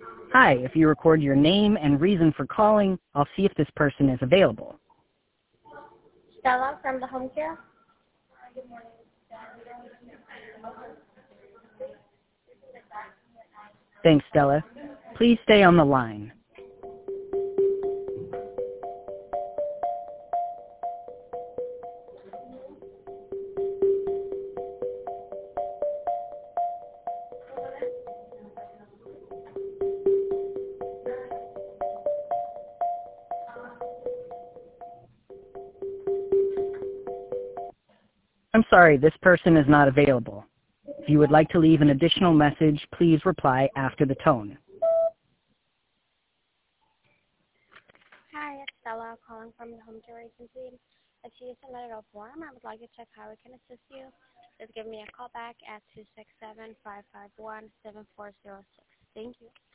Hi, if you record your name and reason for calling, I'll see if this person is available. Stella from the home care. Thanks, Stella. Please stay on the line. I'm sorry, this person is not available. If you would like to leave an additional message, please reply after the tone. Hi, it's Stella calling from the home care agency. If you submitted a form, I would like to check how we can assist you. Just give me a call back at 267-551-7406. Thank you.